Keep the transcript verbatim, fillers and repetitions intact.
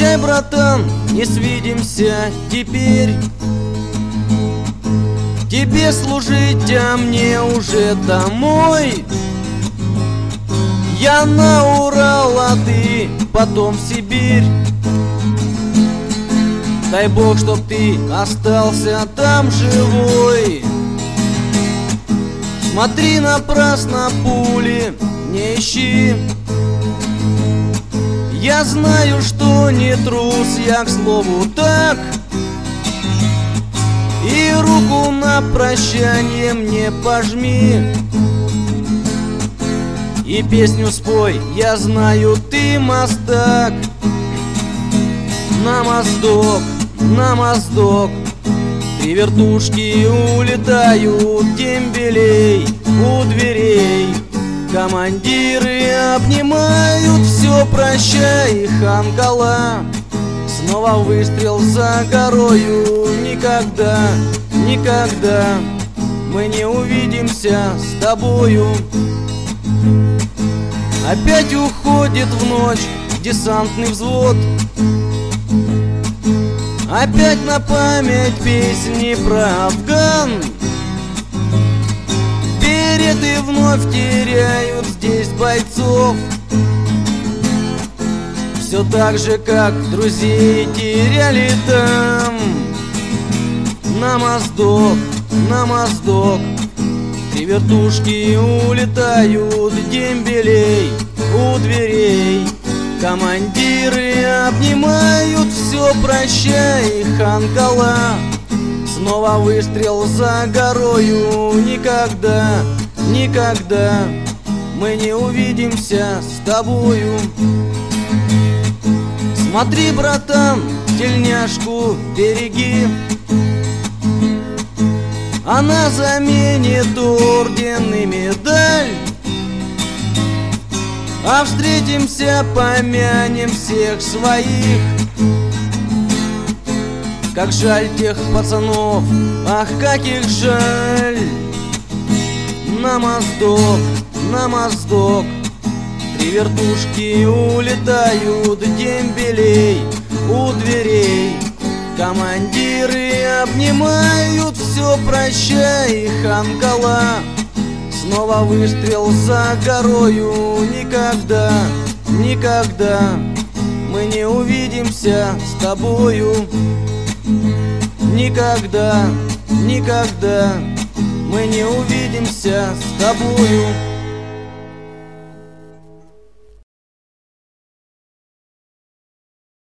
Прощай, братан, не свидимся теперь. Тебе служить, а мне уже домой. Я на Урал, а ты потом в Сибирь. Дай Бог, чтоб ты остался там живой. Смотри, напрасно пули не ищи. Я знаю, что не трус, я, к слову, так. И руку на прощание мне пожми. И песню спой, я знаю, ты мастак. На моздок, на моздок три вертушки улетают дембелей у дверей. Командиры обнимают, все прощай, ханкала. Снова выстрел за горою. Никогда, никогда мы не увидимся с тобою. Опять уходит в ночь десантный взвод. Опять на память песни про Афган. Береты вновь теряют здесь бойцов. Все так же, как друзей теряли там. На моздок, на моздок три вертушки улетают дембелей у дверей. Командиры обнимают, все прощай, ханкала. Снова выстрел за горою. Никогда, никогда мы не увидимся с тобою. Смотри, братан, тельняшку береги. Она заменит орден и медаль. А встретимся, помянем всех своих. Как жаль тех пацанов, ах, как их жаль. На моздок, на моздок три вертушки улетают дембелей у дверей. Командиры обнимают, все прощай, ханкала. Снова выстрел за горою. Никогда, никогда мы не увидимся с тобою. Никогда, никогда мы не увидимся с тобою.